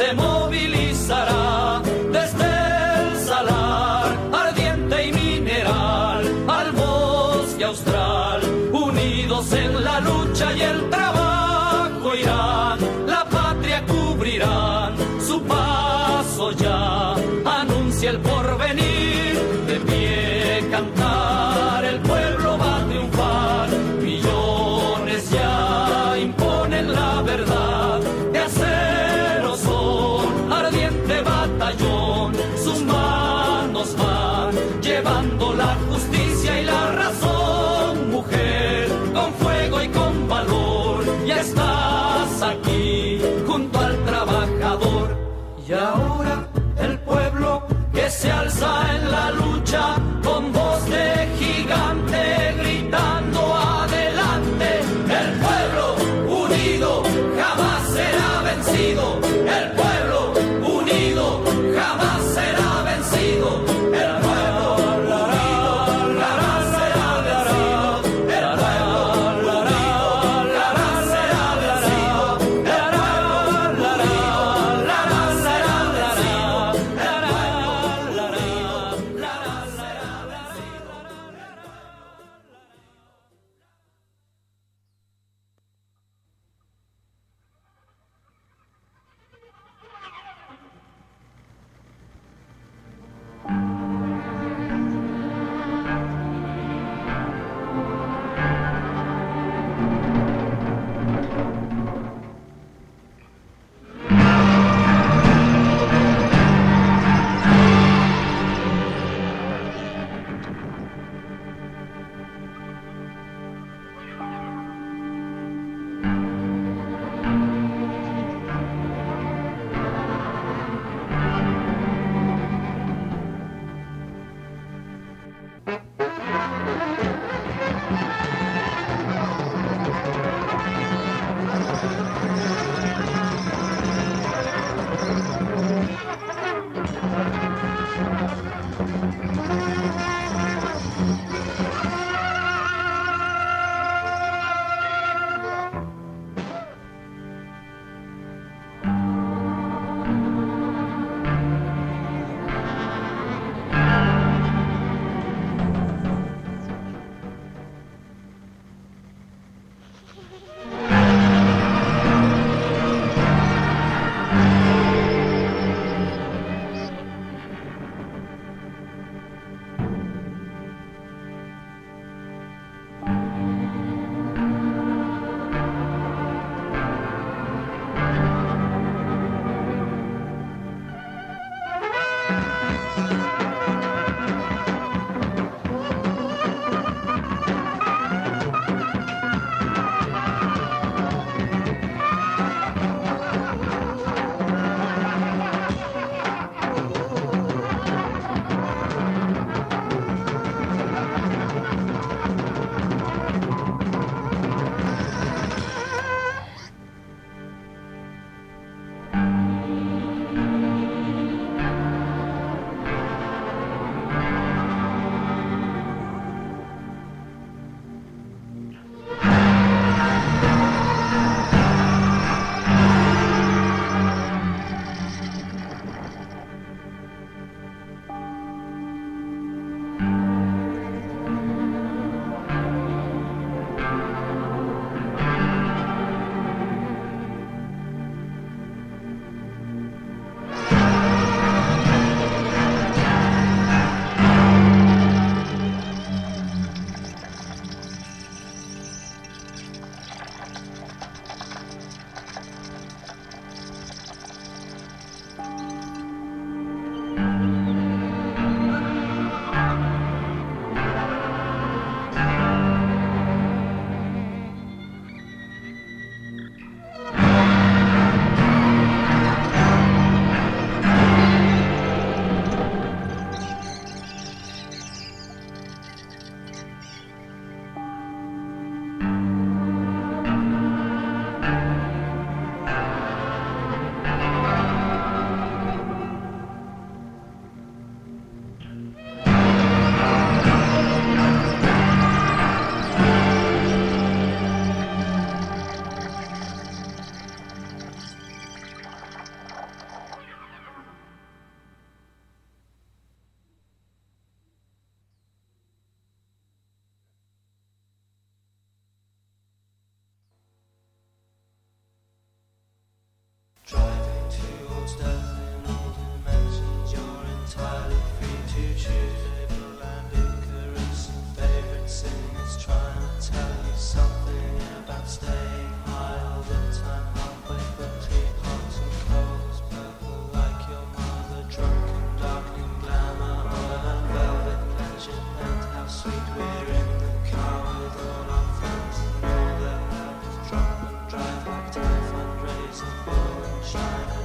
se movilizará desde el salar, ardiente y mineral, al bosque austral, unidos en la lucha y el trabajo irán, la patria cubrirán, su paso ya anuncia el porvenir, de pie cantar, el pueblo va a triunfar, millones ya imponen la verdad, de acero son, ardiente batallón, sus manos van, llevando la justicia y la razón, mujer, con fuego y con valor, ya estás aquí, junto al trabajador, y ahora el pueblo que se alza en la lucha, con voz de gigante, gritando adelante, el pueblo unido jamás será vencido, el pueblo unido jamás será vencido, el pueblo unido jamás será vencido, el pueblo unido jamás será vencido, el pueblo unido jamás será vencido, el pueblo unido jamás será vencido.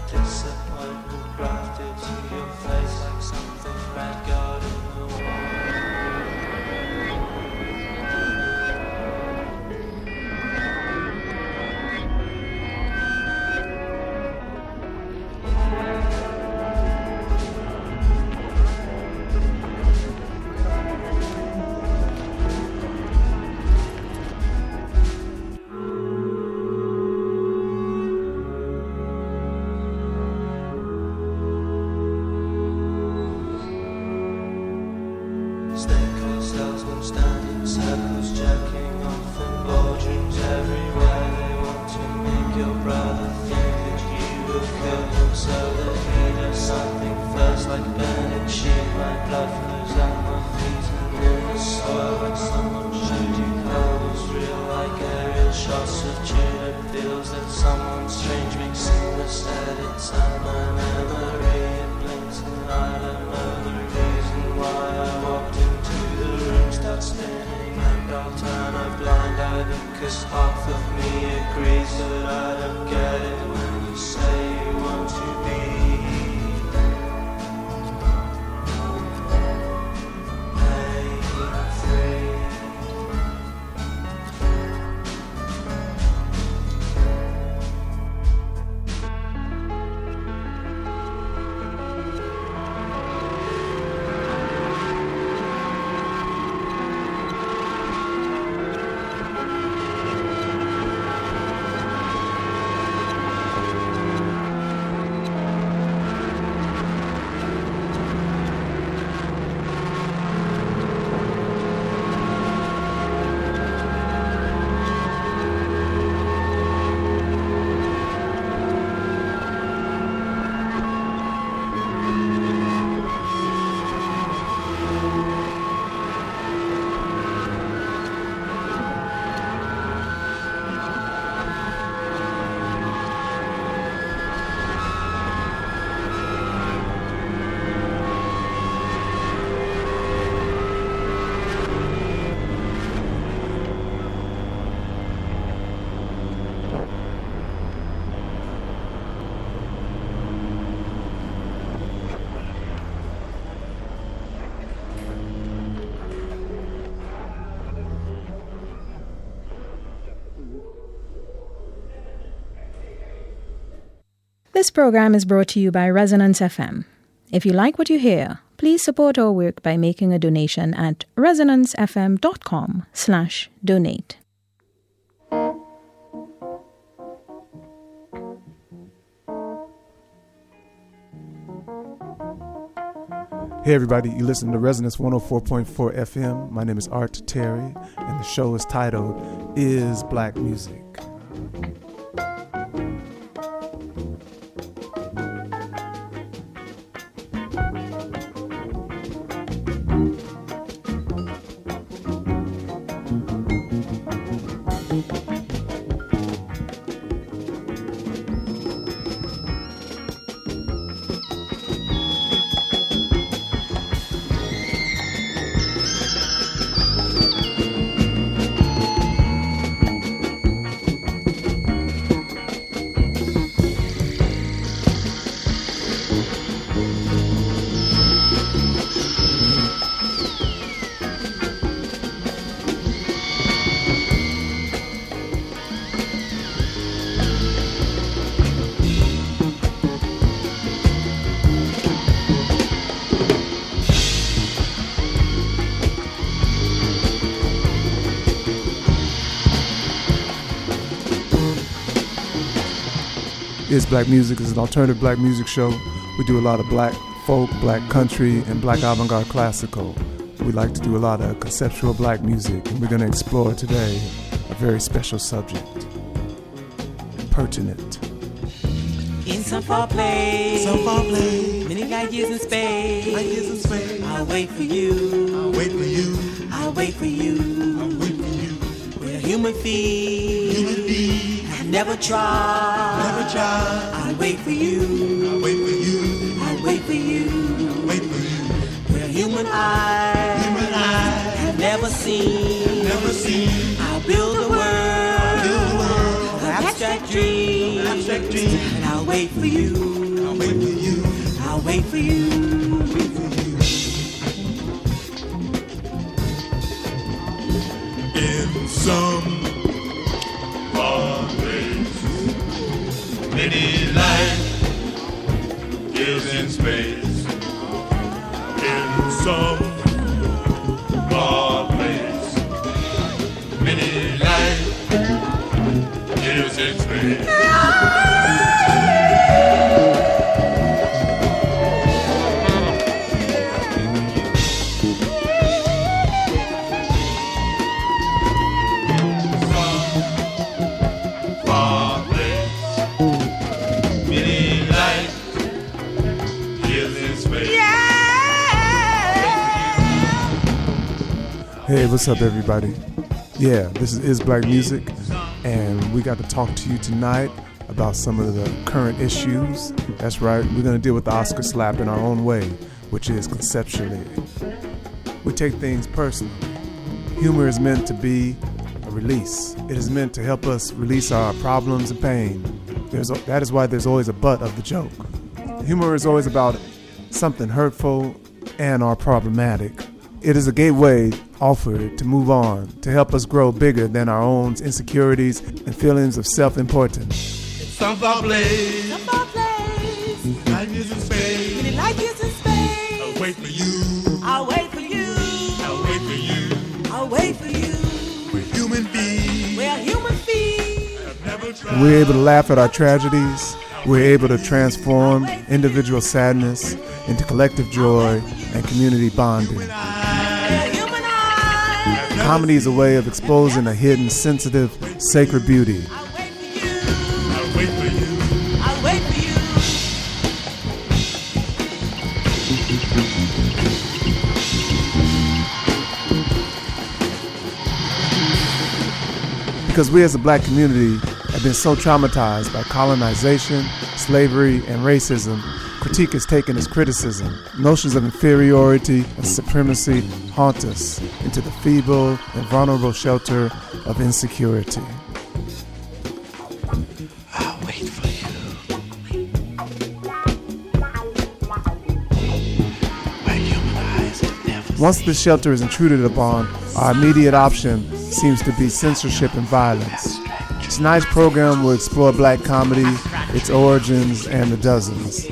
disappointment grafted to your face like something red got in the wall. This program is brought to you by Resonance FM. If you like what you hear, please support our work by making a donation at resonancefm.com/donate. Hey everybody, you listen to Resonance 104.4 FM. My name is Art Terry, and the show is titled, Is Black Music? Is Black Music is an alternative black music show. We do a lot of black folk, black country, and black avant-garde classical. We like to do a lot of conceptual black music, and we're going to explore today a very special subject, pertinent. In some far place, many light years in space, I'll wait for you, I'll wait for you, where human feet have never tried, I'll wait for you, I'll wait for you, where human eyes have never seen, I'll build a world of abstract dreams, and I'll wait wait for you. I'll wait for you. I'll wait for you. In some far place, many light is in space. In some far place, many light is in space. Hey, what's up, everybody? Yeah, this is Black Music, and we got to talk to you tonight about some of the current issues. That's right, we're going to deal with the Oscar slap in our own way, which is conceptually. We take things personal. Humor is meant to be a release. It is meant to help us release our problems and pain. That is why there's always a butt of the joke. Humor is always about something hurtful and or problematic. It is a gateway offered to move on, to help us grow bigger than our own insecurities and feelings of self-importance. Some far place, life is in space. Many light years in space. I'll wait for you. I'll wait for you. I'll wait for you. I'll wait for you. We're human beings. We're human beings. I've never tried. We're able to laugh at our tragedies. We're able to transform individual sadness into collective joy and community bonding. Comedy is a way of exposing a hidden, sensitive, sacred beauty. I'll wait for you. I'll wait for you. Because we as a black community have been so traumatized by colonization, slavery, and racism, critique is taken as criticism. Notions of inferiority and supremacy haunt us into the feeble and vulnerable shelter of insecurity. I'll wait for you. Where human eyes have never Once this shelter is intruded upon, our immediate option seems to be censorship and violence. Tonight's program will explore black comedy, its origins, and the dozens.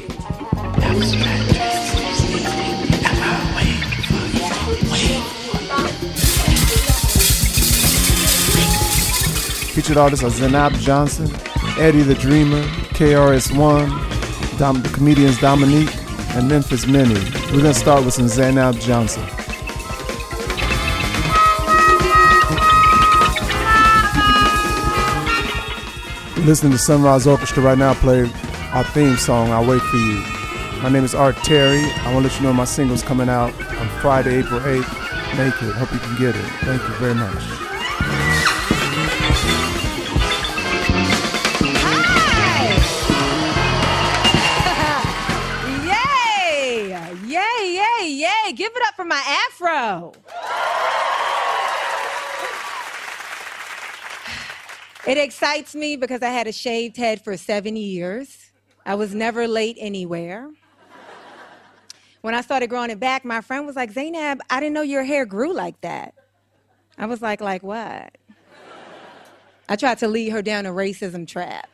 Featured artists are Zainab Johnson, Eddie the Dreamer, KRS-One, the comedians Dominique, and Memphis Minnie. We're going to start with some Zainab Johnson. You're listening to Sunrise Orchestra right now, play our theme song, I'll Wait For You. My name is Art Terry. I want to let you know my single's coming out on Friday, April 8th. Naked. Hope you can get it. Thank you very much. Yay! Give it up for my afro. It excites me because I had a shaved head for 7 years. I was never late anywhere. When I started growing it back, my friend was like, Zainab, I didn't know your hair grew like that. I was like what? I tried to lead her down a racism trap.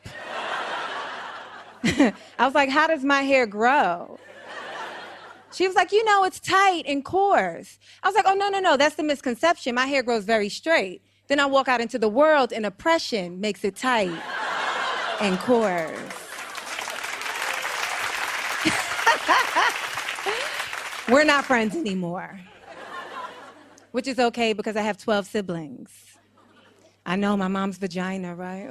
I was like, how does my hair grow? She was like, it's tight and coarse. I was like, oh, no, that's the misconception. My hair grows very straight. Then I walk out into the world and oppression makes it tight and coarse. We're not friends anymore. Which is okay because I have 12 siblings. I know, my mom's vagina, right?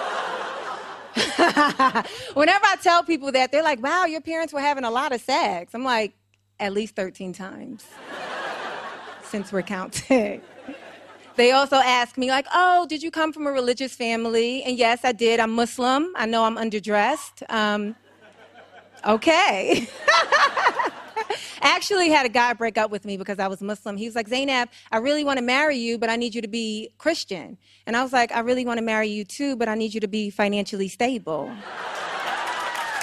Whenever I tell people that, they're like, wow, your parents were having a lot of sex. I'm like, at least 13 times since we're counting. They also ask me like, oh, did you come from a religious family? And yes, I did. I'm Muslim. I know I'm underdressed. Okay. I actually had a guy break up with me because I was Muslim. He was like, Zainab, I really want to marry you, but I need you to be Christian. And I was like, I really want to marry you too, but I need you to be financially stable.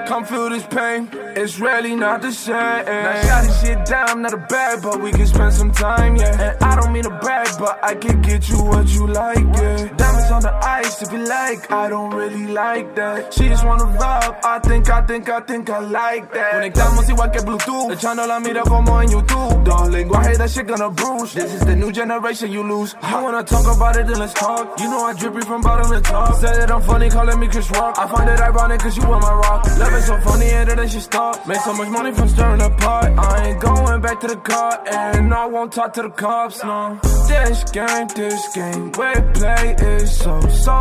Come feel this pain, it's really not the same. Now shot this shit down, I'm not a bad, but we can spend some time, yeah. And I don't mean to brag, but I can get you what you like, yeah. Diamonds on the ice, if you like, I don't really like that. She just wanna vibe, I think I like that. Conectamos igual que Bluetooth, echando la mira como en YouTube. Dos lenguaje, that shit gonna bruise. This is the new generation you lose. You wanna talk about it, then let's talk. You know I drip you from bottom to top. Say that I'm funny, calling me Chris Rock. I find it ironic cause you on my rock. Love it so funny, and then she stop. Made so much money from stirring the pot. I ain't going back to the car, and I won't talk to the cops, no. This game, wordplay is so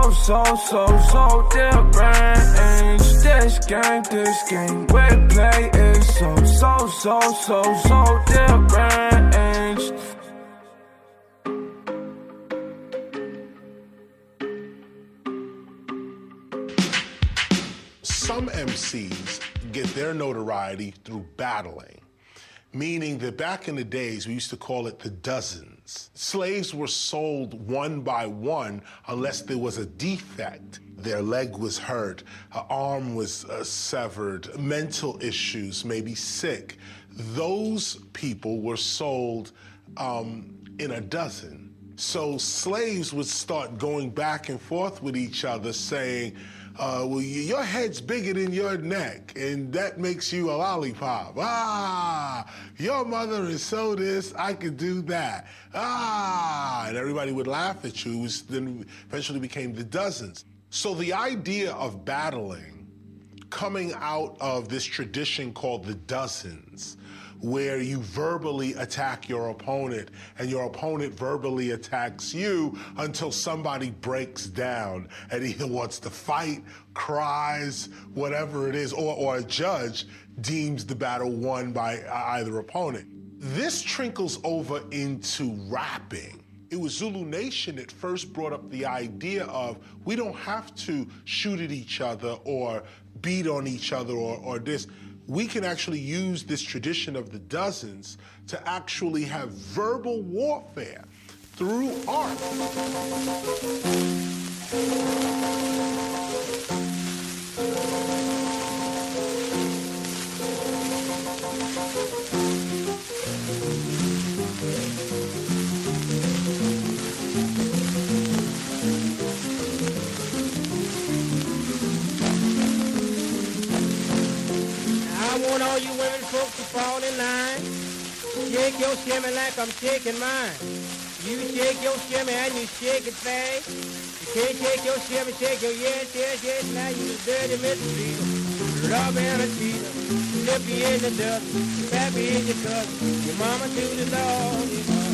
different. This game, wordplay is so different. Some MCs get their notoriety through battling, meaning that back in the days, we used to call it the dozens. Slaves were sold one by one unless there was a defect. Their leg was hurt, an arm was severed, mental issues, maybe sick. Those people were sold in a dozen. So slaves would start going back and forth with each other saying, well, your head's bigger than your neck, and that makes you a lollipop. Ah, your mother is so this, I could do that. Ah, and everybody would laugh at you, which then eventually became the dozens. So the idea of battling coming out of this tradition called the dozens, where you verbally attack your opponent and your opponent verbally attacks you until somebody breaks down and either wants to fight, cries, whatever it is, or a judge deems the battle won by either opponent. This trickles over into rapping. It was Zulu Nation that first brought up the idea of we don't have to shoot at each other or beat on each other or this. We can actually use this tradition of the dozens to actually have verbal warfare through art. I want all you women folks to fall in line. Shake your shimmy like I'm shaking mine. You shake your shimmy and you shake it fast. You can't shake your shimmy, shake your yes. Now you the dirty mistreater. Rub and a cheater. Slip you in the dust. Slap you in your cuss. Your mama do the Lord.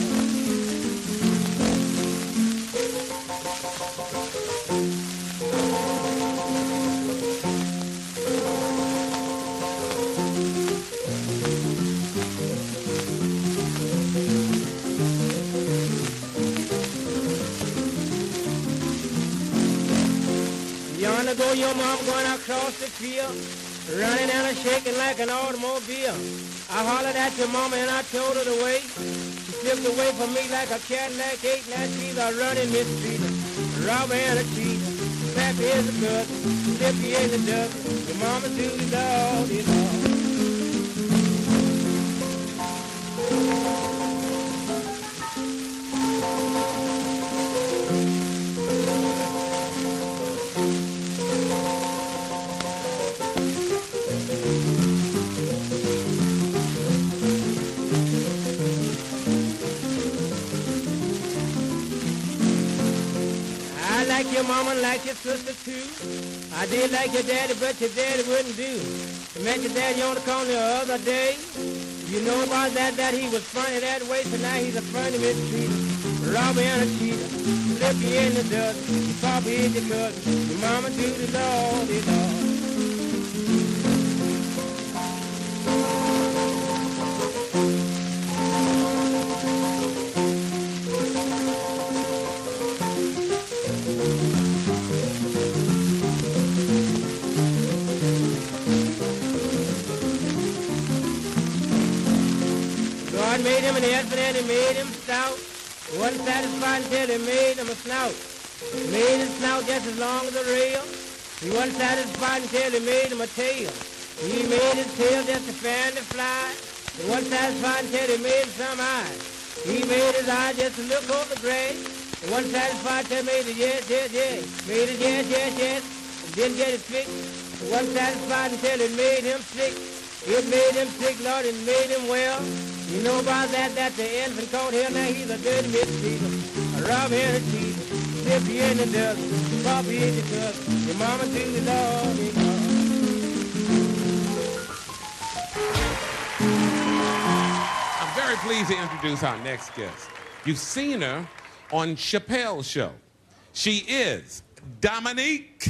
Yonder go your mom going across the field, running and shaking like an automobile. I hollered at your mama and I told her the way. She slipped away from me like a Cadillac 8. Now she's a running mistreater, robber and a cheater. Slap you in the gut, slip you in the dust. Your mama do the dog, you know. Like your mama, like your sister too. I did like your daddy, but your daddy wouldn't do. I met your daddy on the corner the other day. You know about that he was funny that way, so now he's a funny mistreater. Robber and a cheater, slip you in the dust. Your papa is your cousin, your mama do the Lord, the Lord. God made him an elephant and he made him stout. Wasn't satisfied until he made him a snout. Made his snout just as long as a rail. He wasn't satisfied until he made him a tail. He made his tail just to fan to fly. He wasn't satisfied until he made some eyes. He made his eye just to look over the grass. He wasn't satisfied until he made it yes, yes, yes. Made it yes, yes, yes. And didn't get it fixed. He wasn't satisfied until it made him sick. It made him sick, Lord, it made him well. You know about that the elephant caught here. Now he's a dirty mistreater, a rough-headed cheater. Slip you in the dozen, Papa in the cousin, your mama to the dog. I'm very pleased to introduce our next guest. You've seen her on Chappelle's show. She is Dominique.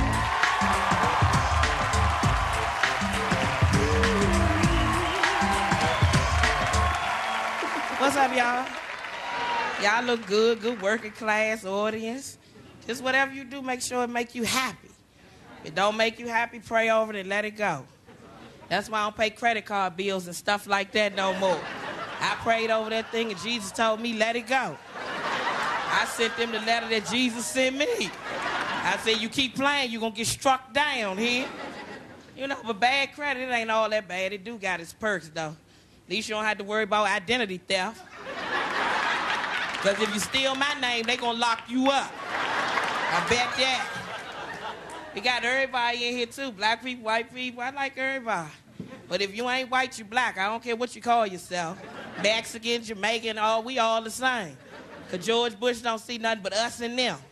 What's up, y'all? Y'all look good, good working class audience. Just whatever you do, make sure it make you happy. If it don't make you happy, pray over it and let it go. That's why I don't pay credit card bills and stuff like that no more. I prayed over that thing and Jesus told me, let it go. I sent them the letter that Jesus sent me. I said, you keep playing, you're gonna get struck down here. You know, but bad credit, it ain't all that bad. It do got its perks, though. At least you don't have to worry about identity theft. Because if you steal my name, they gonna lock you up. I bet that. We got everybody in here, too. Black people, white people, I like everybody. But if you ain't white, you black. I don't care what you call yourself. Mexican, Jamaican, we all the same. Because George Bush don't see nothing but us and them.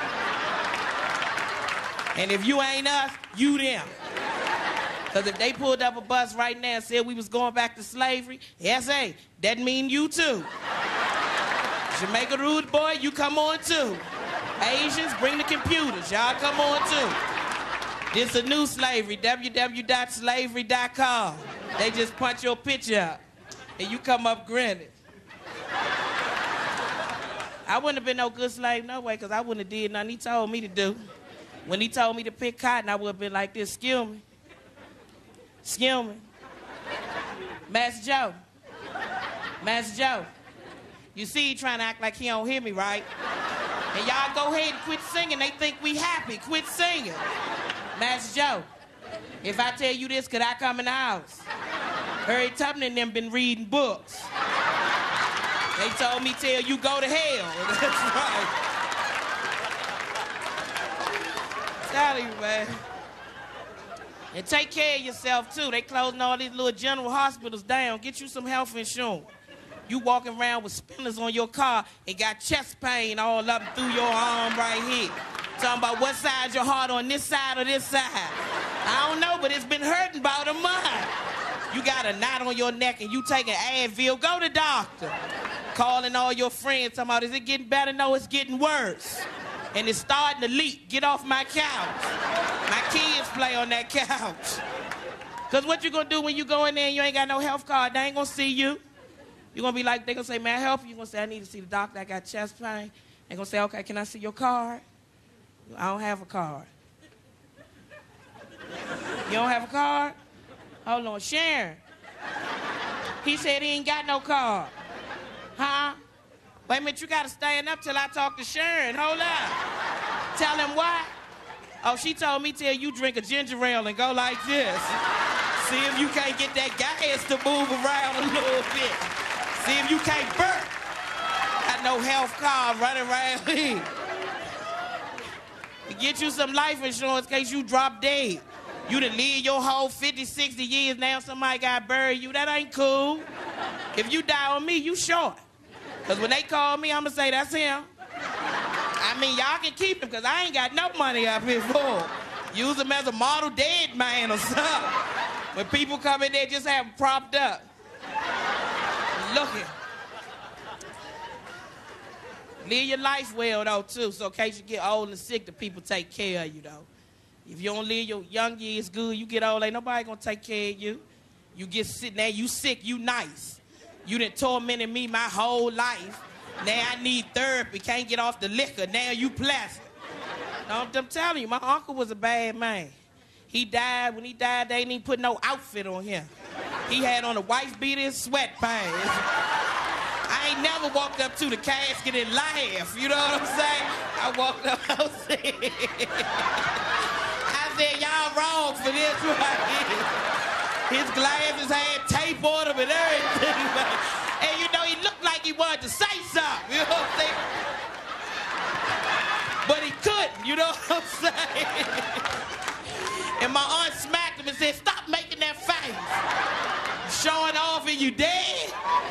And if you ain't us, you them. Because if they pulled up a bus right now and said we was going back to slavery, S.A., that mean you too. Jamaica Rude Boy, you come on too. Asians, bring the computers. Y'all come on too. This a new slavery, www.slavery.com. They just punch your picture up, and you come up grinning. I wouldn't have been no good slave no way, because I wouldn't have did nothing he told me to do. When he told me to pick cotton, I would have been like this, excuse me. Excuse me. Master Joe. Master Joe. You see he trying to act like he don't hear me, right? And y'all go ahead and quit singing. They think we happy. Quit singing. Master Joe, if I tell you this, could I come in the house? Harry Tubman and them been reading books. They told me tell you go to hell. That's right. Tell you, man. And take care of yourself, too. They closing all these little general hospitals down. Get you some health insurance. You walking around with spinners on your car and got chest pain all up through your arm right here. Talking about what side's your heart on, this side or this side. I don't know, but it's been hurting about a month. You got a knot on your neck and you taking Advil, go to the doctor. Calling all your friends, talking about, is it getting better? No, it's getting worse. And it's starting to leak. Get off my couch. My kids play on that couch. Because what you going to do when you go in there and you ain't got no health card? They ain't going to see you. You're going to be like, they going to say, may I help you? You're going to say, I need to see the doctor. I got chest pain. They're going to say, okay, can I see your card? I don't have a card. You don't have a card? Hold on, Sharon. He said he ain't got no card. Huh? Wait a minute, you gotta stand up till I talk to Sharon. Hold up. Tell him what? Oh, she told me tell you drink a ginger ale and go like this. See if you can't get that gas to move around a little bit. See if you can't burp. Got no health card running around here. Get you some life insurance in case you drop dead. You done live your whole 50, 60 years, now somebody got buried you. That ain't cool. If you die on me, you short. Because when they call me, I'm going to say, that's him. I mean, y'all can keep him because I ain't got no money up here for him. Use him as a model dead man or something. When people come in there, just have him propped up. Looking. Live your life well, though, too, so in case you get old and sick, the people take care of you, though. If you don't live your young years good, you get old, ain't nobody gonna take care of you. You get sick, now you sick, you nice. You done tormented me my whole life. Now I need therapy, can't get off the liquor, now you plastic. No, I'm telling you, my uncle was a bad man. He died, when he died, they didn't even put no outfit on him. He had on a wife beater and sweatpants. I ain't never walked up to the casket and laughed, you know what I'm saying? I walked up, I said, y'all wrong for this right here. His glasses had tape on them and everything. And you know, he looked like he wanted to say something, you know what I'm saying? But he couldn't, you know what I'm saying? And my aunt smacked him and said, stop making that face. Showing off and you dead?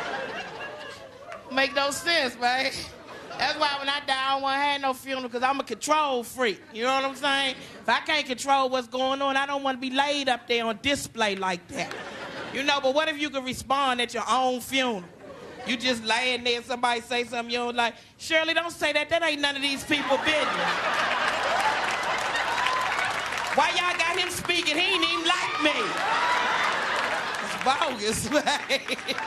Make no sense, man. That's why when I die, I don't want to have no funeral, because I'm a control freak. You know what I'm saying? If I can't control what's going on, I don't want to be laid up there on display like that. You know, but what if you could respond at your own funeral? You just laying there, somebody say something you don't like. Shirley, don't say that. That ain't none of these people's business. Why y'all got him speaking? He ain't even like me. It's bogus, man.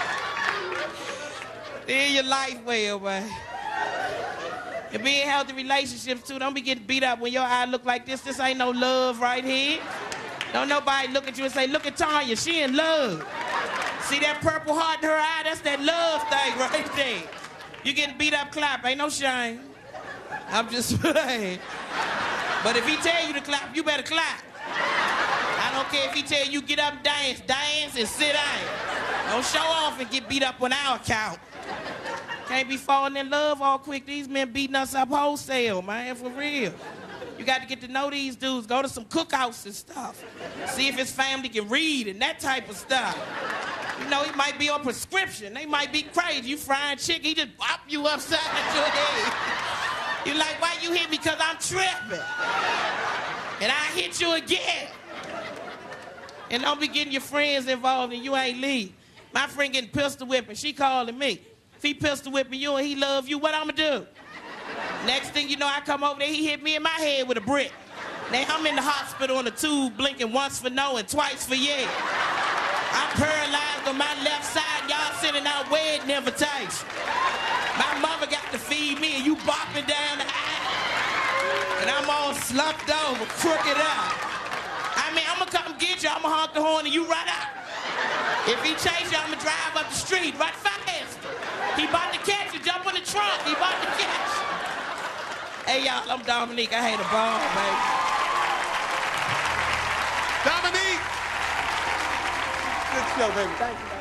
Live your life well, man. And be in healthy relationships, too. Don't be getting beat up when your eye look like this. This ain't no love right here. Don't nobody look at you and say, look at Tanya, she in love. See that purple heart in her eye? That's that love thing right there. You getting beat up, clap. Ain't no shame. I'm just playing. But if he tell you to clap, you better clap. I don't care if he tell you get up and dance. Dance and sit down. Don't show off and get beat up on our account. Can't be falling in love all quick. These men beating us up wholesale, man, for real. You got to get to know these dudes. Go to some cookouts and stuff. See if his family can read and that type of stuff. You know, he might be on prescription. They might be crazy. You frying chicken, he just bop you upside your head. You like, why you hit me? Because I'm tripping. And I hit you again. And don't be getting your friends involved and you ain't leave. My friend getting pistol whipping, she calling me. If he pistol whipping you and he love you, what I'ma do? Next thing you know, I come over there, he hit me in my head with a brick. Now I'm in the hospital on the tube, blinking once for no and twice for yeah. I'm paralyzed on my left side, y'all sending out wedding invitations. My mother got to feed me and you bopping down the aisle. And I'm all slumped over, crooked up. I mean, I'm gonna come get you, I'm gonna honk the horn and you run out. If he chase you, I'm gonna drive up the street, right fast. He about to catch you, jump in the trunk, he about to catch you. Hey, y'all, I'm Dominique, I hate a ball, baby. Dominique! Good show, baby. Thank you.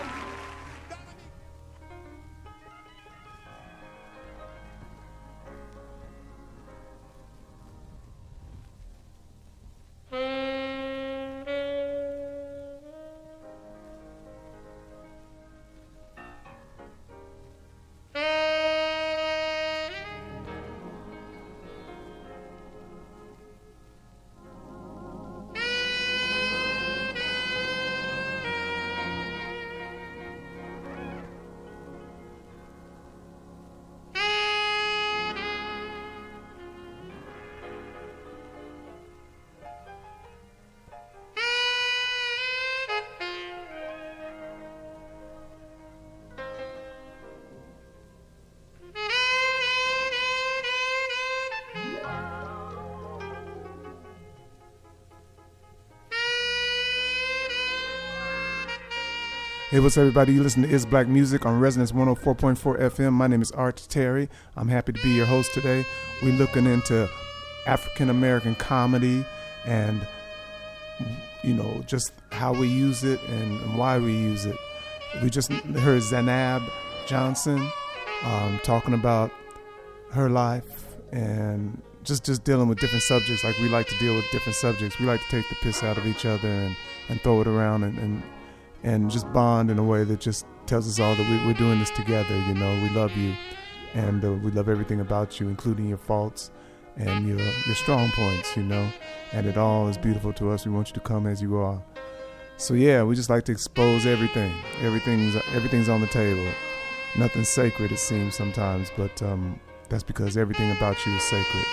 Hey, what's up, everybody? You listen to Is Black Music on Resonance 104.4 FM. My name is Art Terry. I'm happy to be your host today. We're looking into African-American comedy and, you know, just how we use it and why we use it. We just heard Zanab Johnson talking about her life and just dealing with different subjects like we like to deal with different subjects. We like to take the piss out of each other and throw it around and just bond in a way that just tells us all that we're doing this together. You know, we love you, and we love everything about you, including your faults and your strong points, you know, and it all is beautiful to us. We want you to come as you are. So yeah, we just like to expose everything. Everything's on the table. Nothing's sacred, it seems sometimes, but that's because everything about you is sacred.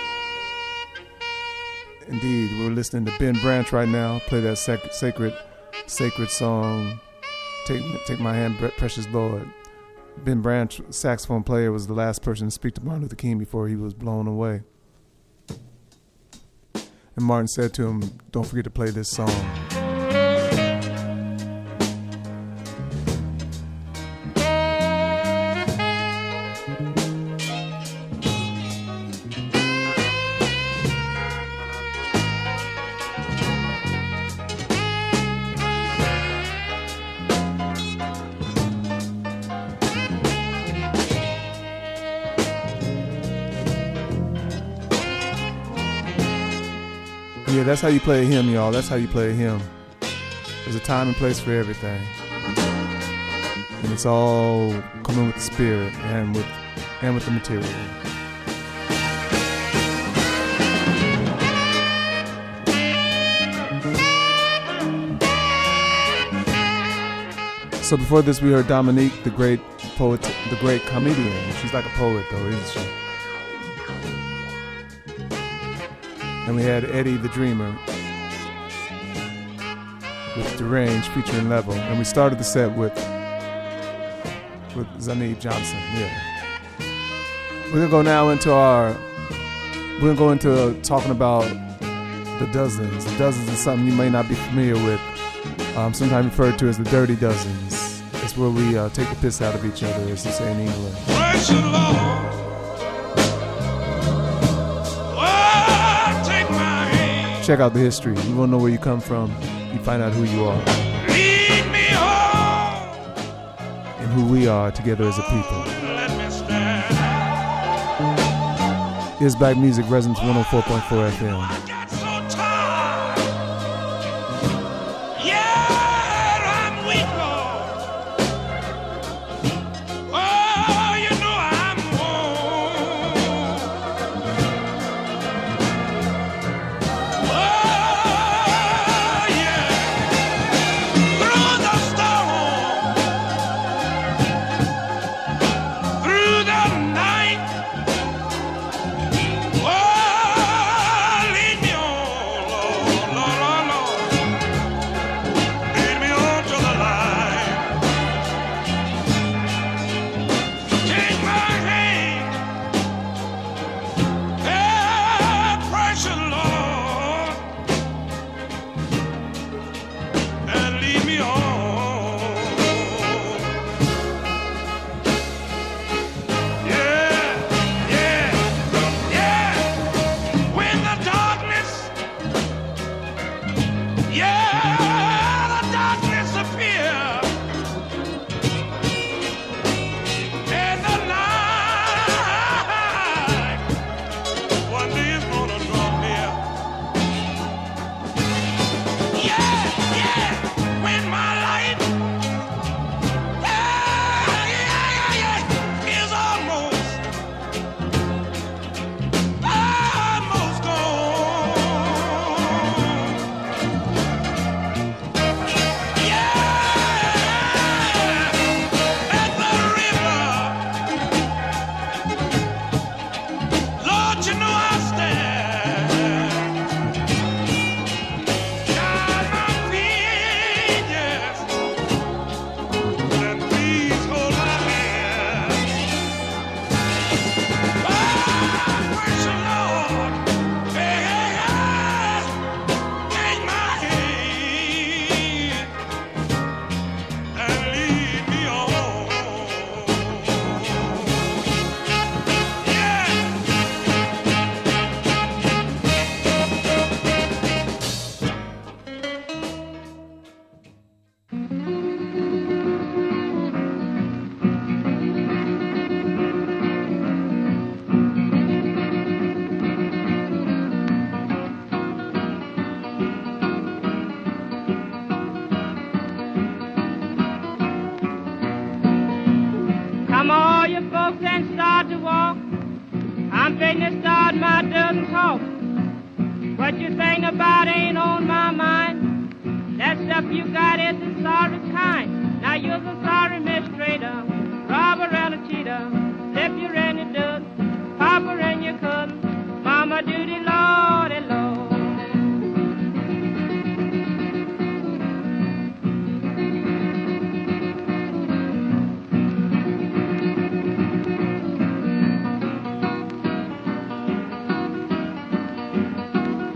Indeed, we're listening to Ben Branch right now. Play that sacred song, Take My Hand, Precious Lord. Ben Branch, saxophone player, was the last person to speak to Martin Luther King before he was blown away. And Martin said to him, don't forget to play this song. Yeah, that's how you play a hymn, y'all. That's how you play a hymn. There's a time and place for everything. And it's all coming with the spirit and with the material. So before this, we heard Dominique, the great poet, the great comedian. She's like a poet, though, isn't she? And we had Eddie the Dreamer with Deranged featuring Level. And we started the set with Zaneeb Johnson. Yeah. We're gonna go now into talking about the dozens. The dozens is something you may not be familiar with. Sometimes referred to as the dirty dozens. It's where we take the piss out of each other, as they say in England. Praise the Lord. Check out the history. You won't know where you come from. You find out who you are. Lead me home. And who we are together as a people. Let me stand. Here's Black Music, Resonance 104.4 FM.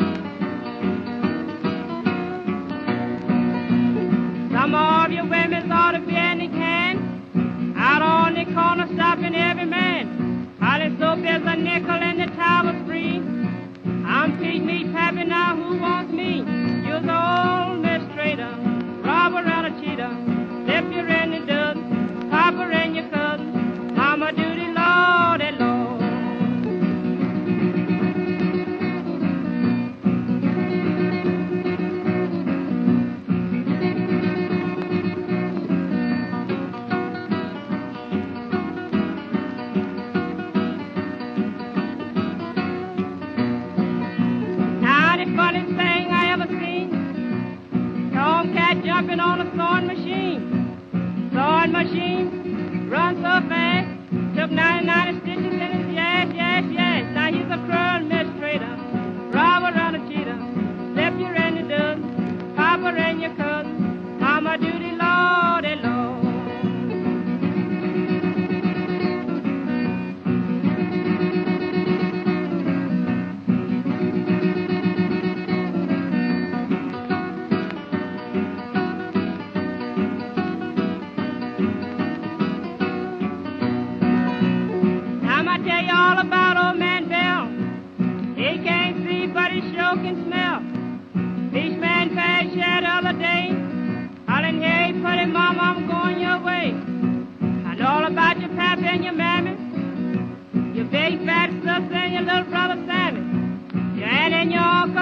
Some of you women's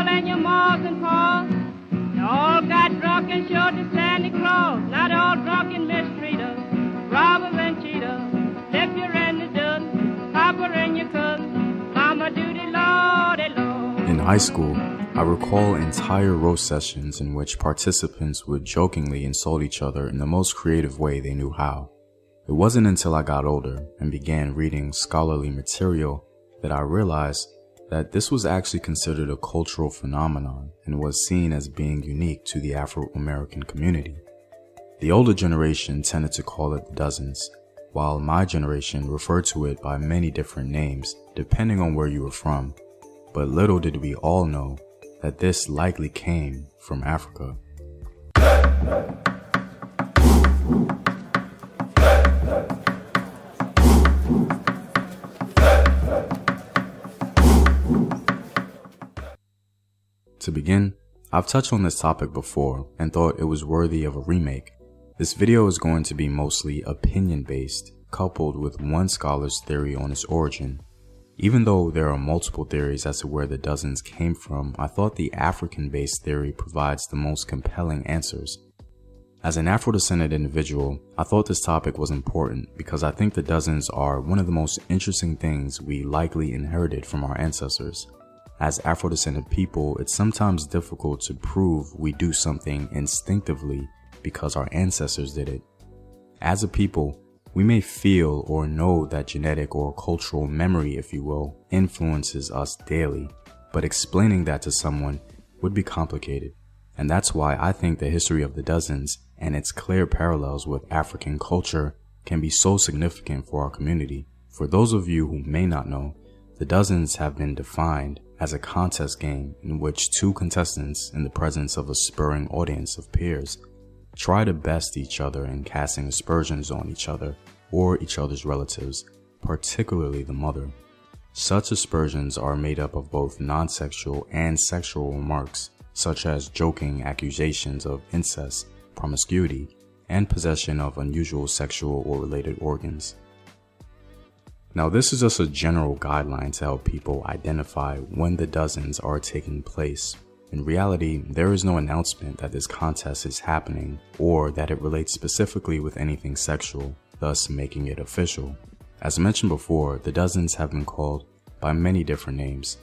Uncle and your Ma's and Pa's. They all got drunk and showed to Santa Claus. Not all drunken mistreaters, robbers and cheaters. Left you in the dust, Papa and your cousin. Mama duty, Lordy, Lord. In high school, I recall entire roast sessions in which participants would jokingly insult each other in the most creative way they knew how. It wasn't until I got older and began reading scholarly material that I realized that this was actually considered a cultural phenomenon and was seen as being unique to the Afro-American community. The older generation tended to call it the dozens, while my generation referred to it by many different names depending on where you were from. But little did we all know that this likely came from Africa. To begin, I've touched on this topic before and thought it was worthy of a remake. This video is going to be mostly opinion-based, coupled with one scholar's theory on its origin. Even though there are multiple theories as to where the dozens came from, I thought the African-based theory provides the most compelling answers. As an Afro-descended individual, I thought this topic was important because I think the dozens are one of the most interesting things we likely inherited from our ancestors. As Afro-descended people, it's sometimes difficult to prove we do something instinctively because our ancestors did it. As a people, we may feel or know that genetic or cultural memory, if you will, influences us daily, but explaining that to someone would be complicated. And that's why I think the history of the dozens and its clear parallels with African culture can be so significant for our community. For those of you who may not know, the dozens have been defined as a contest game in which two contestants, in the presence of a spurring audience of peers, try to best each other in casting aspersions on each other or each other's relatives, particularly the mother. Such aspersions are made up of both non-sexual and sexual remarks, such as joking accusations of incest, promiscuity, and possession of unusual sexual or related organs. Now, this is just a general guideline to help people identify when the dozens are taking place. In reality, there is no announcement that this contest is happening or that it relates specifically with anything sexual, thus making it official. As mentioned before, the dozens have been called by many different names.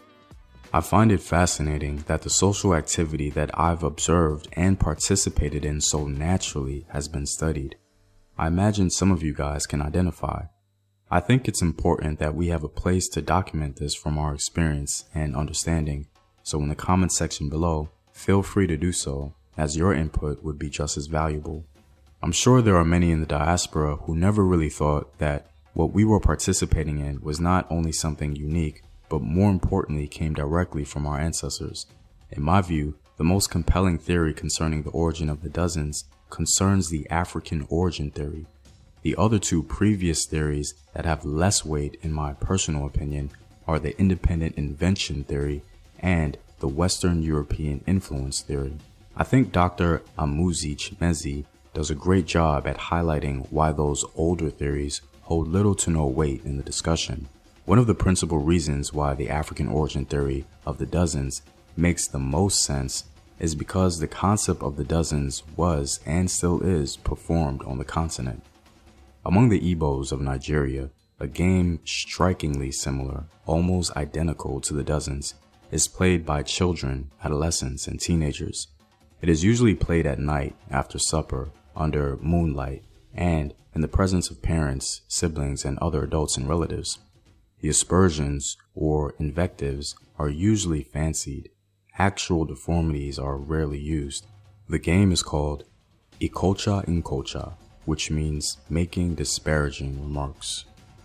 I find it fascinating that the social activity that I've observed and participated in so naturally has been studied. I imagine some of you guys can identify. I think it's important that we have a place to document this from our experience and understanding. So in the comment section below, feel free to do so, as your input would be just as valuable. I'm sure there are many in the diaspora who never really thought that what we were participating in was not only something unique, but more importantly came directly from our ancestors. In my view, the most compelling theory concerning the origin of the dozens concerns the African origin theory. The other two previous theories that have less weight, in my personal opinion, are the independent invention theory and the Western European influence theory. I think Dr. Amuzi Chimezi does a great job at highlighting why those older theories hold little to no weight in the discussion. One of the principal reasons why the African origin theory of the dozens makes the most sense is because the concept of the dozens was and still is performed on the continent. Among the Igbos of Nigeria, a game strikingly similar, almost identical to the dozens, is played by children, adolescents, and teenagers. It is usually played at night after supper, under moonlight, and in the presence of parents, siblings, and other adults and relatives. The aspersions, or invectives, are usually fancied. Actual deformities are rarely used. The game is called Ikocha Nkocha, which means making disparaging remarks.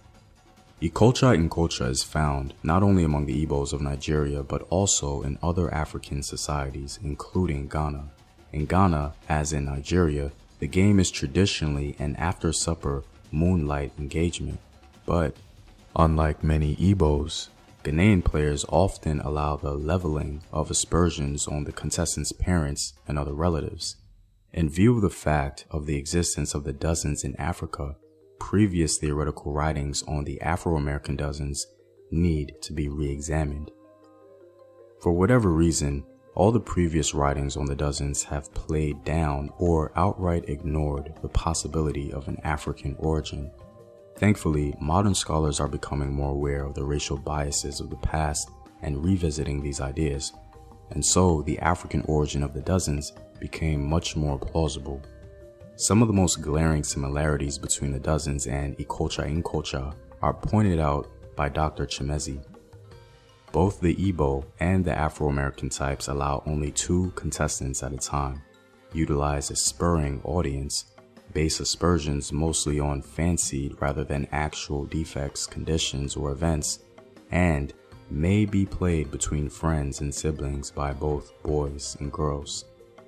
Ikocha Nkocha is found not only among the Igbos of Nigeria, but also in other African societies, including Ghana. In Ghana, as in Nigeria, the game is traditionally an after-supper moonlight engagement, but unlike many Igbos, Ghanaian players often allow the leveling of aspersions on the contestants' parents and other relatives. In view of the fact of the existence of the dozens in Africa, previous theoretical writings on the Afro-American dozens need to be re-examined. For whatever reason, all the previous writings on the dozens have played down or outright ignored the possibility of an African origin. Thankfully, modern scholars are becoming more aware of the racial biases of the past and revisiting these ideas, and so the African origin of the dozens became much more plausible. Some of the most glaring similarities between the dozens and Ikocha Inkocha are pointed out by Dr. Chimezi. Both the Igbo and the Afro-American types allow only 2 contestants at a time, utilize a spurring audience, base aspersions mostly on fancied rather than actual defects, conditions, or events, and may be played between friends and siblings by both boys and girls.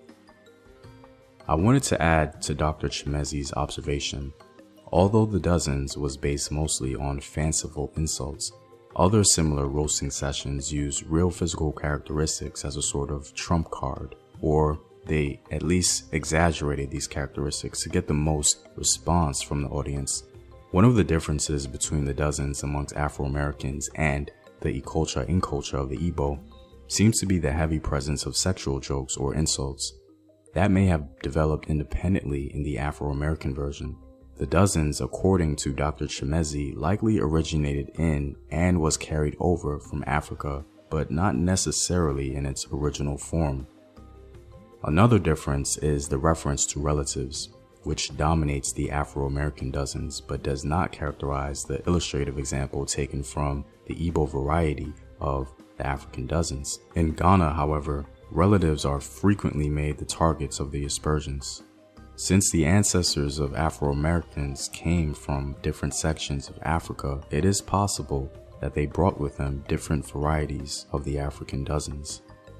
I wanted to add to Dr. Chimezi's observation, although the dozens was based mostly on fanciful insults, other similar roasting sessions use real physical characteristics as a sort of trump card, or they at least exaggerated these characteristics to get the most response from the audience. One of the differences between the dozens amongst Afro-Americans and the Ikocha Inkocha of the Igbo seems to be the heavy presence of sexual jokes or insults. That may have developed independently in the Afro-American version. The dozens, according to Dr. Chimezi, likely originated in and was carried over from Africa, but not necessarily in its original form. Another difference is the reference to relatives, which dominates the Afro-American dozens but does not characterize the illustrative example taken from the Igbo variety of the African dozens. In Ghana, however, relatives are frequently made the targets of the aspersions. Since the ancestors of Afro-Americans came from different sections of Africa, it is possible that they brought with them different varieties of the African dozens.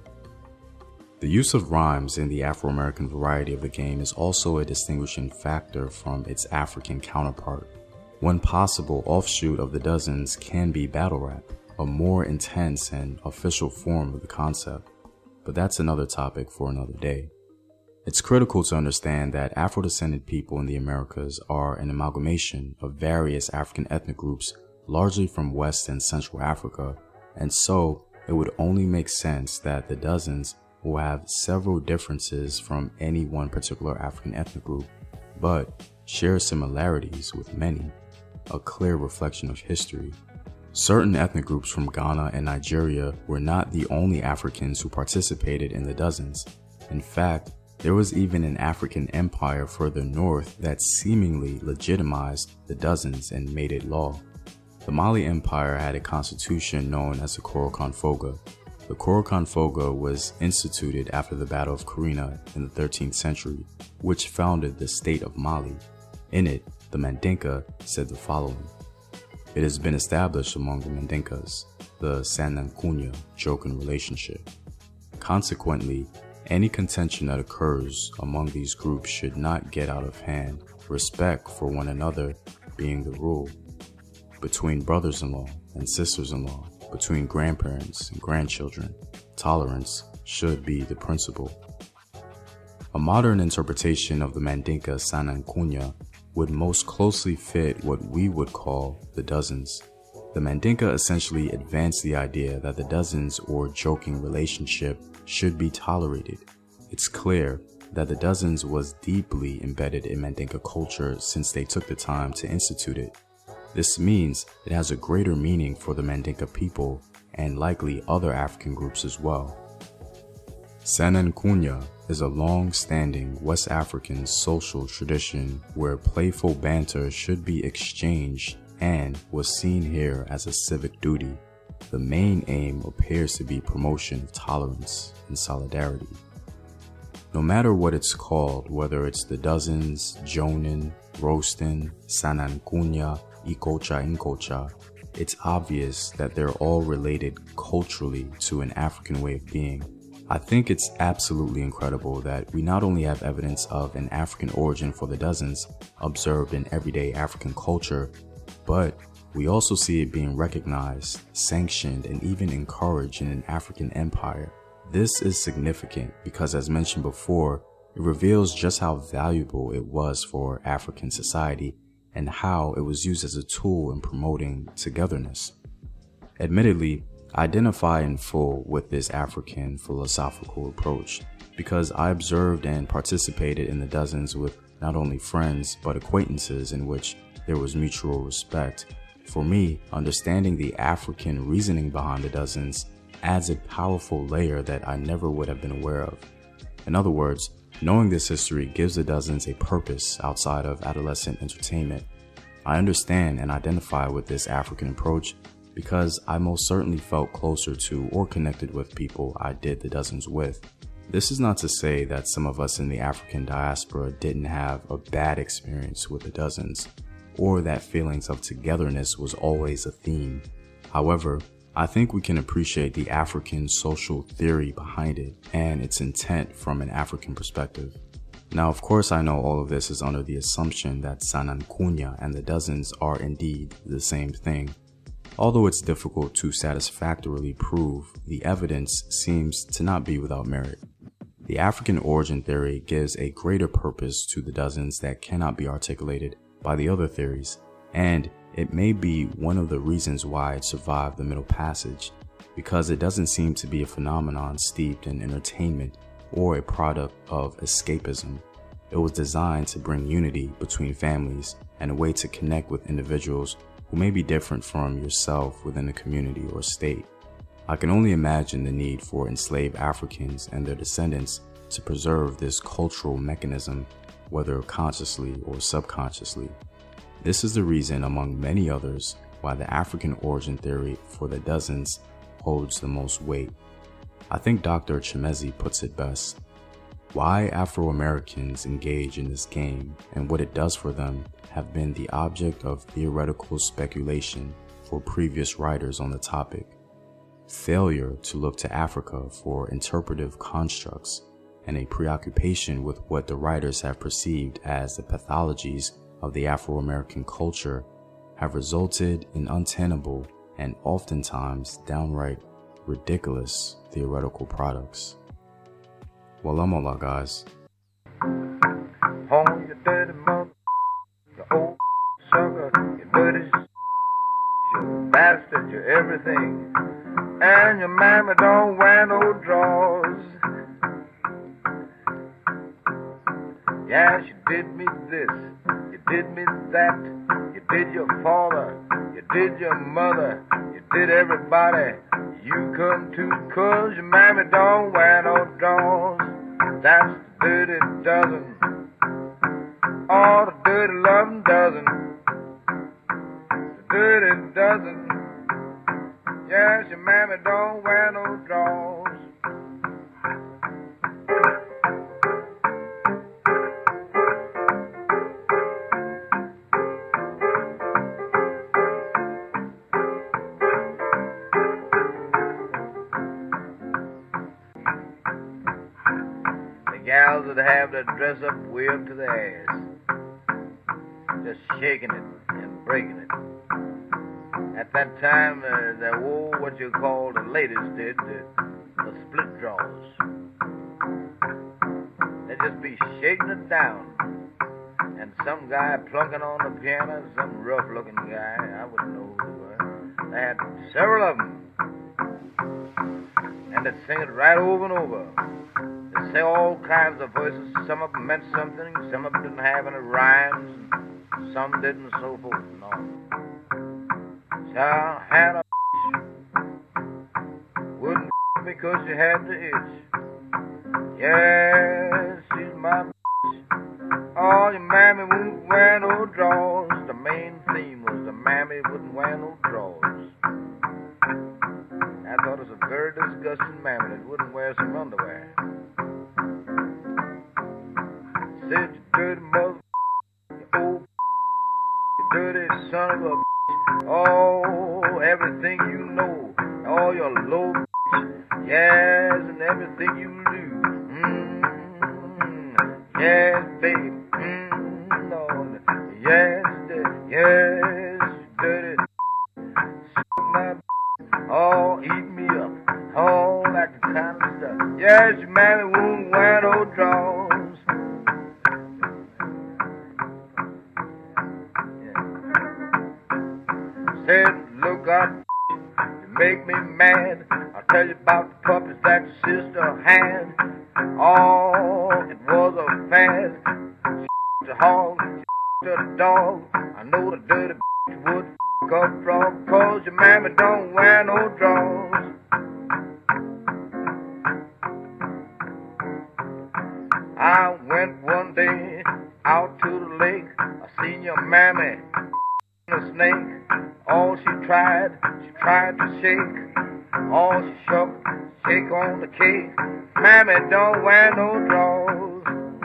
The use of rhymes in the Afro-American variety of the game is also a distinguishing factor from its African counterpart. One possible offshoot of the dozens can be battle rap, a more intense and official form of the concept, but that's another topic for another day. It's critical to understand that Afro-descended people in the Americas are an amalgamation of various African ethnic groups, largely from West and Central Africa, and so it would only make sense that the dozens will have several differences from any one particular African ethnic group, but share similarities with many, a clear reflection of history. Certain ethnic groups from Ghana and Nigeria were not the only Africans who participated in the dozens. In fact, there was even an African empire further north that seemingly legitimized the dozens and made it law. The Mali Empire had a constitution known as the Corocan Foga. The Corocan Foga was instituted after the Battle of Karina in the 13th century, which founded the state of Mali. In it, the Mandinka said the following: "It has been established among the Mandinkas, the Sanankunya Jokin relationship. Consequently, any contention that occurs among these groups should not get out of hand, respect for one another being the rule. Between brothers-in-law and sisters-in-law, between grandparents and grandchildren, tolerance should be the principle." A modern interpretation of the Mandinka Sanankunya would most closely fit what we would call the dozens. The Mandinka essentially advanced the idea that the dozens or joking relationship should be tolerated. It's clear that the dozens was deeply embedded in Mandinka culture since they took the time to institute it. This means it has a greater meaning for the Mandinka people and likely other African groups as well. Sanankunya is a long-standing West African social tradition where playful banter should be exchanged and was seen here as a civic duty. The main aim appears to be promotion of tolerance and solidarity. No matter what it's called, whether it's the dozens, Jonin, Roastin, Sanankunya, Ikocha Inkocha, it's obvious that they're all related culturally to an African way of being. I think it's absolutely incredible that we not only have evidence of an African origin for the dozens observed in everyday African culture, but we also see it being recognized, sanctioned, and even encouraged in an African empire. This is significant because, as mentioned before, it reveals just how valuable it was for African society and how it was used as a tool in promoting togetherness. Admittedly, I identify in full with this African philosophical approach because I observed and participated in the dozens with not only friends but acquaintances in which there was mutual respect. For me, understanding the African reasoning behind the dozens adds a powerful layer that I never would have been aware of. In other words, knowing this history gives the dozens a purpose outside of adolescent entertainment. I understand and identify with this African approach because I most certainly felt closer to or connected with people I did the dozens with. This is not to say that some of us in the African diaspora didn't have a bad experience with the dozens, or that feelings of togetherness was always a theme. However, I think we can appreciate the African social theory behind it and its intent from an African perspective. Now, of course, I know all of this is under the assumption that Sanankunya and the dozens are indeed the same thing. Although it's difficult to satisfactorily prove, the evidence seems to not be without merit. The African origin theory gives a greater purpose to the dozens that cannot be articulated by the other theories, and it may be one of the reasons why it survived the Middle Passage, because it doesn't seem to be a phenomenon steeped in entertainment or a product of escapism. It was designed to bring unity between families and a way to connect with individuals who may be different from yourself within a community or state. I can only imagine the need for enslaved Africans and their descendants to preserve this cultural mechanism, whether consciously or subconsciously. This is the reason, among many others, why the African origin theory for the dozens holds the most weight. I think Dr. Chimezi puts it best. Why Afro-Americans engage in this game and what it does for them have been the object of theoretical speculation for previous writers on the topic. Failure to look to Africa for interpretive constructs and a preoccupation with what the writers have perceived as the pathologies of the Afro-American culture have resulted in untenable and oftentimes downright ridiculous theoretical products. Wallah, guys. Home, you dirty mother, you old sucker, you dirty you bastard, you everything. And your mama don't wear no drawers. Yeah, she did me this, you did me that, you did your father, you did your mother, you did everybody. You come to 'cause your mammy don't wear no drawers. That's the dirty dozen. Oh, the dirty loving dozen. The dirty dozen. Yes, your mammy don't wear no drawers. Gals that have their dress up way up to the ass, just shaking it and breaking it. At that time, they wore what you call, the ladies did, the split drawers. They just be shaking it down, and some guy plunking on the piano, some rough-looking guy, I wouldn't know who they were. They had several of them, and they'd sing it right over and over. They say all kinds of voices. Some of them meant something, some of them didn't have any rhymes, and some didn't, and so forth and on. So I had a wouldn't because she had the itch. Yes, she's my oh, your mammy won't wear no drawers. The main theme was the mammy wouldn't wear no drawers. I thought it was a very disgusting mammy that wouldn't wear some underwear. Said you dirty mother, you old you dirty son of a oh, everything you know, all your low yes, and everything you do. Yes, baby, Lord, yes, dirty, my oh, eat me up, all that kind of stuff. Yes, your mammy won't wear no drawers. Said, look out, your make me mad. I'll tell you about the puppies that your sister had. Oh, it was a fad. She the hog, she the dog. I know the dirty would up frog, cause your mammy don't wear no drawers. I went one day out to the lake. I seen your mammy a snake. All she tried to shake. All she shook, shake on the cake. Mammy don't wear no drawers.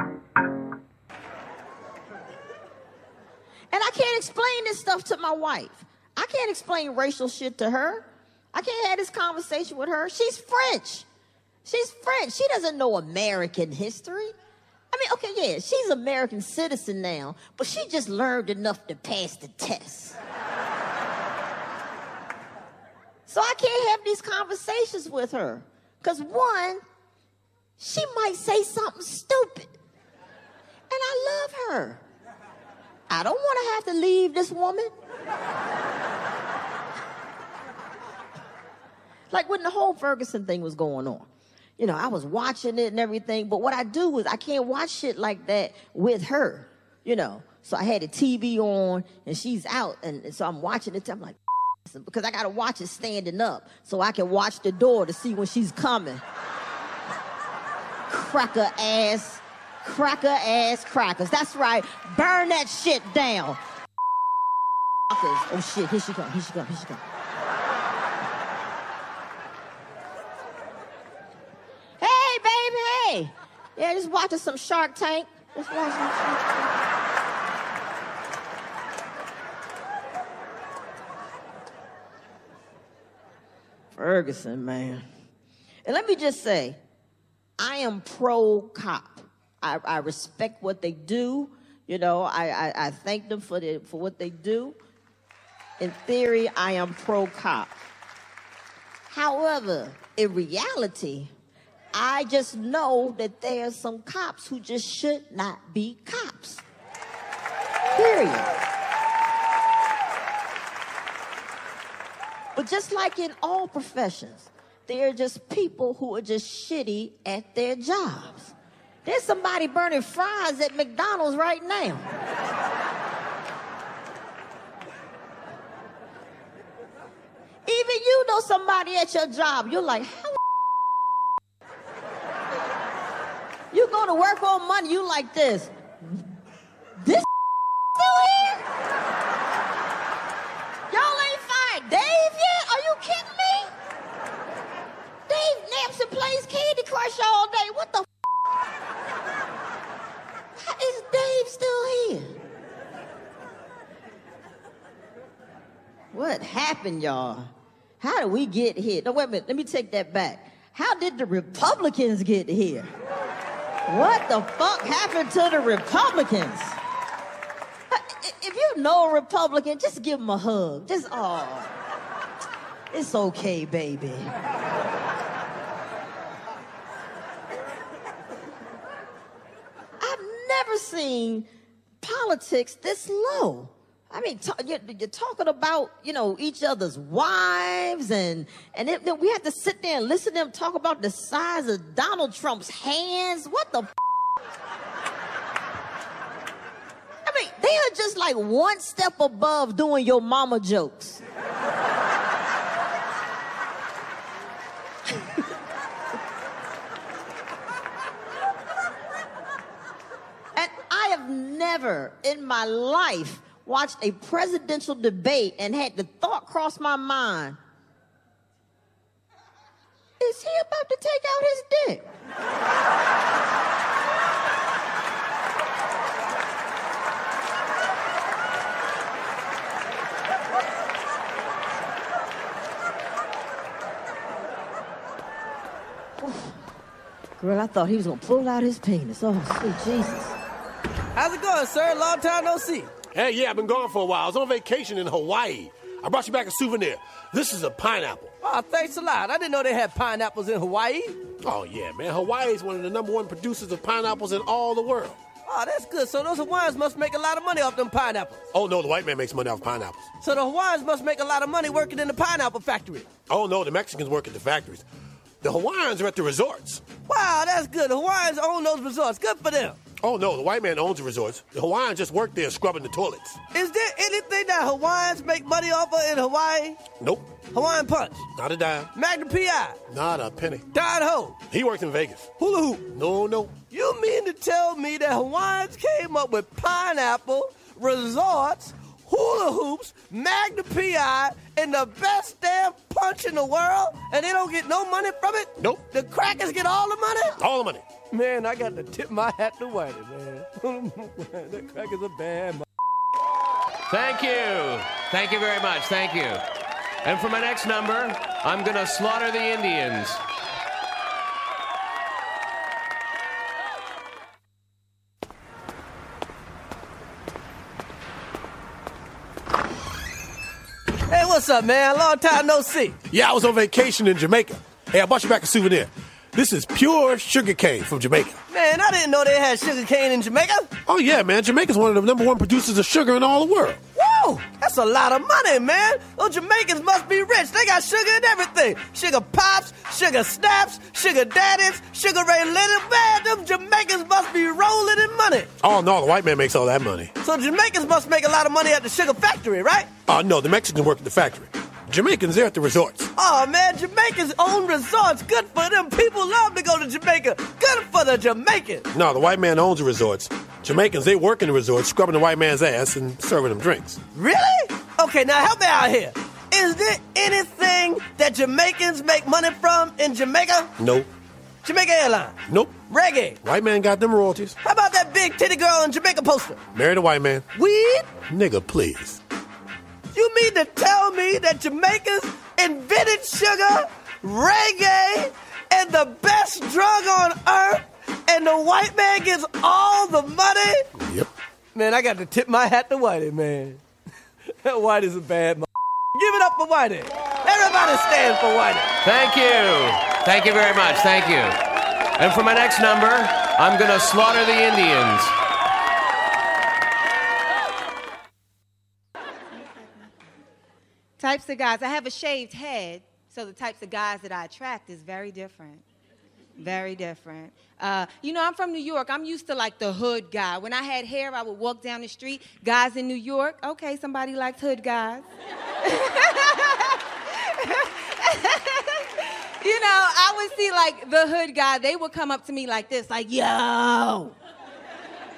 And I can't explain this stuff to my wife. I can't explain racial shit to her. I can't have this conversation with her. She's French. She's French. She doesn't know American history. I mean, okay, yeah, she's an American citizen now, but she just learned enough to pass the test. So I can't have these conversations with her. Because one, she might say something stupid. And I love her. I don't want to have to leave this woman. Like when the whole Ferguson thing was going on. You know, I was watching it and everything, but what I do is I can't watch shit like that with her, you know. So I had the TV on and she's out, and so I'm watching it. I'm like, because I got to watch it standing up so I can watch the door to see when she's coming. Cracker ass crackers. That's right. Burn that shit down. Oh shit, here she come. Hey, baby, hey. Yeah, just watching some Shark Tank. Just watching some Shark Tank. Ferguson, man. And let me just say, I am pro-cop. I respect what they do. You know, I thank them for what they do. In theory, I am pro-cop. However, in reality, I just know that there are some cops who just should not be cops. Period. But just like in all professions, there are just people who are just shitty at their jobs. There's somebody burning fries at McDonald's right now. Even you know somebody at your job, you're like, how you go to work on Monday, you like this. This still here? Y'all ain't fired Dave yet? Are you kidding me? Dave naps and plays Candy Crush all day. What the How is Dave still here? What happened, y'all? How did we get here? No, wait a minute. Let me take that back. How did the Republicans get here? What the fuck happened to the Republicans? If you know a Republican, just give them a hug. Just, oh, it's okay, baby. I've never seen politics this low. I mean, you're talking about, you know, each other's wives, and then we have to sit there and listen to them talk about the size of Donald Trump's hands. What the I mean, they are just like one step above doing your mama jokes. And I have never in my life watched a presidential debate and had the thought cross my mind, is he about to take out his dick? Girl, I thought he was gonna pull out his penis. Oh, sweet Jesus. How's it going, sir? Long time no see. Hey, yeah, I've been gone for a while. I was on vacation in Hawaii. I brought you back a souvenir. This is a pineapple. Oh, thanks a lot. I didn't know they had pineapples in Hawaii. Oh, yeah, man. Hawaii is one of the #1 producers of pineapples in all the world. Oh, that's good. So those Hawaiians must make a lot of money off them pineapples. Oh, no, the white man makes money off pineapples. So the Hawaiians must make a lot of money working in the pineapple factory. Oh, no, the Mexicans work at the factories. The Hawaiians are at the resorts. Wow, that's good. The Hawaiians own those resorts. Good for them. Oh, no, the white man owns the resorts. The Hawaiians just work there scrubbing the toilets. Is there anything that Hawaiians make money off of in Hawaii? Nope. Hawaiian Punch. Not a dime. Magnum P.I. Not a penny. Don Ho. He works in Vegas. Hula Hoop. No. You mean to tell me that Hawaiians came up with pineapple, resorts, hula hoops, Magnum P.I., and the best damn punch in the world, and they don't get no money from it? Nope. The crackers get all the money? All the money. Man, I got to tip my hat to Whitey, man. The crackers are bad, man. Thank you. Thank you very much. Thank you. And for my next number, I'm going to slaughter the Indians. Hey, what's up, man? Long time no see. Yeah, I was on vacation in Jamaica. Hey, I brought you back a souvenir. This is pure sugar cane from Jamaica. Man, I didn't know they had sugar cane in Jamaica. Oh, yeah, man. Jamaica's one of the #1 producers of sugar in all the world. Whoa, that's a lot of money, man. Those Jamaicans must be rich. They got sugar in everything. Sugar pops, sugar snaps, sugar daddies, sugar Ray Leonard. Man, them Jamaicans must be rolling in money. Oh, no, the white man makes all that money. So Jamaicans must make a lot of money at the sugar factory, right? Oh, no, the Mexicans work at the factory. Jamaicans, they're at the resorts. Oh, man, Jamaicans own resorts. Good for them. People love to go to Jamaica. Good for the Jamaicans. No, the white man owns the resorts. Jamaicans, they work in the resorts, scrubbing the white man's ass and serving him drinks. Really? Okay, now help me out here. Is there anything that Jamaicans make money from in Jamaica? Nope. Jamaica Airlines? Nope. Reggae? White man got them royalties. How about that big titty girl in Jamaica poster? Married a white man. Weed? Nigga, please. You mean to tell me that Jamaicans invented sugar, reggae, and the best drug on earth, and the white man gets all the money? Yep. Man, I got to tip my hat to Whitey, man. That Whitey's a bad Give it up for Whitey. Everybody stand for Whitey. Thank you. Thank you very much. Thank you. And for my next number, I'm going to slaughter the Indians. Types of guys. I have a shaved head, so the types of guys that I attract is very different. Very different. You know, I'm from New York. I'm used to, like, the hood guy. When I had hair, I would walk down the street. Guys in New York, okay, somebody likes hood guys. You know, I would see, like, the hood guy. They would come up to me like this, like, yo,